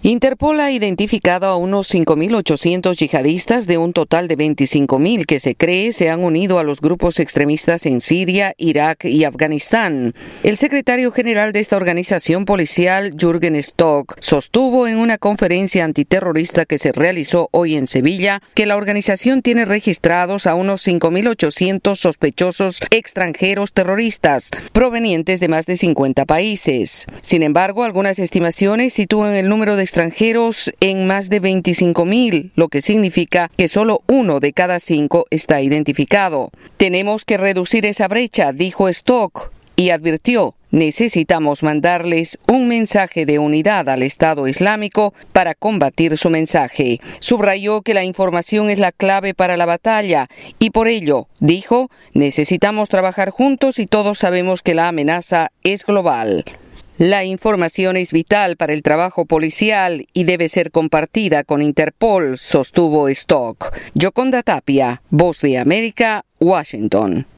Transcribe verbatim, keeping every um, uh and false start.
Interpol ha identificado a unos cinco mil ochocientos yihadistas de un total de veinticinco mil que se cree se han unido a los grupos extremistas en Siria, Irak y Afganistán. El secretario general de esta organización policial, Jürgen Stock, sostuvo en una conferencia antiterrorista que se realizó hoy en Sevilla que la organización tiene registrados a unos cinco mil ochocientos sospechosos extranjeros terroristas provenientes de más de cincuenta países. Sin embargo, algunas estimaciones sitúan el número de extranjeros en más de veinticinco mil, lo que significa que solo uno de cada cinco está identificado. Tenemos que reducir esa brecha, dijo Stock, y advirtió: necesitamos mandarles un mensaje de unidad al Estado Islámico para combatir su mensaje. Subrayó que la información es la clave para la batalla y por ello, dijo, necesitamos trabajar juntos y todos sabemos que la amenaza es global. La información es vital para el trabajo policial y debe ser compartida con Interpol, sostuvo Stock. Yoconda Tapia, Voz de América, Washington.